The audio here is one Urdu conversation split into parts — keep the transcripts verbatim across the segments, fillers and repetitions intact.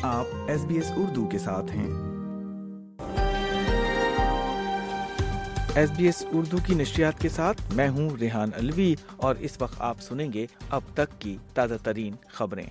آپ ایس بی ایس اردو کے ساتھ ہیں۔ ایس بی ایس اردو کی نشریات کے ساتھ میں ہوں ریحان الوی، اور اس وقت آپ سنیں گے اب تک کی تازہ ترین خبریں۔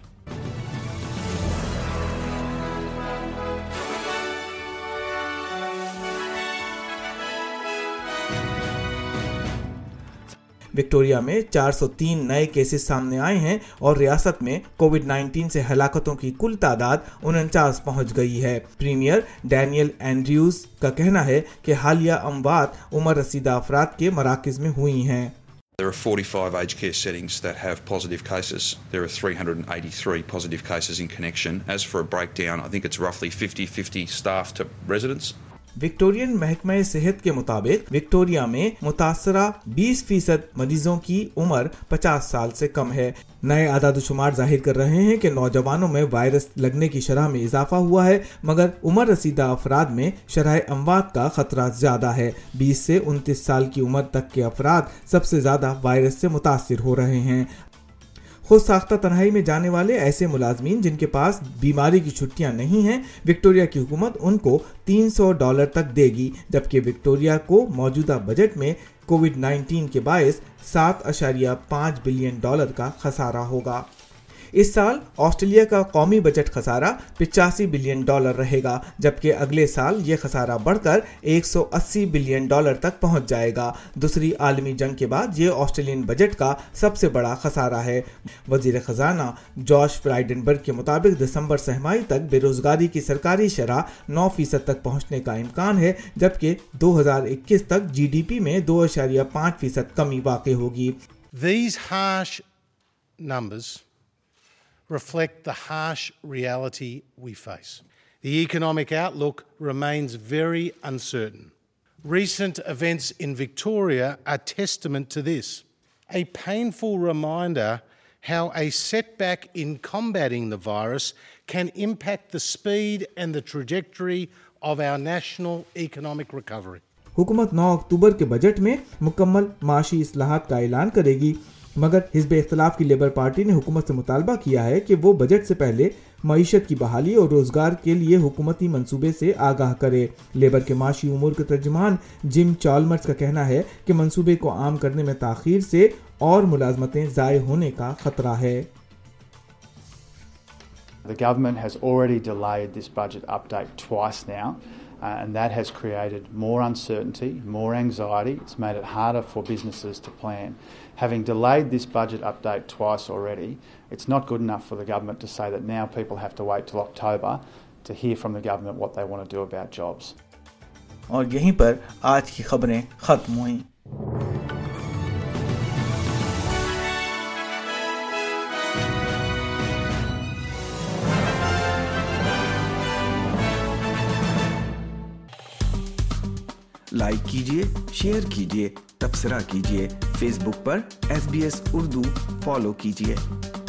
وکٹوریا میں چار سو تین نئے کیسز سامنے آئے ہیں اور ریاست میں کووڈ نائنٹین سے ہلاکتوں کی کل تعداد انچاس پہنچ گئی ہے۔ پریمیئر ڈینیل اینڈریوز کا کہنا ہے کہ حالیہ اموات عمر رسیدہ افراد کے مراکز میں ہوئی ہیں۔ There are forty-five aged care settings that have positive cases. There are three hundred eighty-three positive cases in connection. As for a breakdown, I think it's roughly fifty fifty staff to residents. Victorian محکمہ صحت کے مطابق وکٹوریا میں متاثرہ بیس فیصد مریضوں کی عمر پچاس سال سے کم ہے۔ نئے اعداد و شمار ظاہر کر رہے ہیں کہ نوجوانوں میں وائرس لگنے کی شرح میں اضافہ ہوا ہے، مگر عمر رسیدہ افراد میں شرح اموات کا خطرہ زیادہ ہے۔ بیس سے انتیس سال کی عمر تک کے افراد سب سے زیادہ وائرس سے متاثر ہو رہے ہیں۔ خود ساختہ تنہائی میں جانے والے ایسے ملازمین جن کے پاس بیماری کی چھٹیاں نہیں ہیں، وکٹوریا کی حکومت ان کو تین سو ڈالر تک دے گی، جبکہ وکٹوریا کو موجودہ بجٹ میں کووڈ نائنٹین کے باعث سات اشاریہ پانچ بلین ڈالر کا خسارہ ہوگا۔ اس سال آسٹریلیا کا قومی بجٹ خسارہ پچاسی بلین ڈالر رہے گا، جبکہ اگلے سال یہ خسارہ بڑھ کر ایک سو اسی بلین ڈالر تک پہنچ جائے گا۔ دوسری عالمی جنگ کے بعد یہ آسٹریلین بجٹ کا سب سے بڑا خسارہ ہے۔ وزیر خزانہ جوش فرائیڈنبرگ کے مطابق دسمبر سہ ماہی تک بے روزگاری کی سرکاری شرح نو فیصد تک پہنچنے کا امکان ہے، جبکہ دو ہزار اکیس تک جی ڈی پی میں دو اشاریہ پانچ فیصد کمی واقع ہوگی۔ These harsh numbers reflect the harsh reality we face. The economic outlook remains very uncertain. Recent events in Victoria are testament to this. A painful reminder how a setback in combating the virus can impact the speed and the trajectory of our national economic recovery. حکومت نو اکتوبر کے بجٹ میں مکمل معاشی اصلاحات کا اعلان کرے گی، مگر حزب اختلاف کی لیبر پارٹی نے حکومت سے مطالبہ کیا ہے کہ وہ بجٹ سے پہلے معیشت کی بحالی اور روزگار کے لیے حکومتی منصوبے سے آگاہ کرے۔ لیبر کے معاشی امور کے ترجمان جم چالمرز کا کہنا ہے کہ منصوبے کو عام کرنے میں تاخیر سے اور ملازمتیں ضائع ہونے کا خطرہ ہے۔ The government has already delayed this budget update twice now. Uh, and that has created more uncertainty, more anxiety. It's made it harder for businesses to plan. Having delayed this budget update twice already, it's not good enough for the government to say that now people have to wait till October to hear from the government what they want to do about jobs. اور یہیں پر آج کی خبریں ختم ہوئیں۔ لائک کیجیے، شیئر کیجیے، تبصرہ کیجیے، فیس بک پر S B S Urdu follow کیجیے۔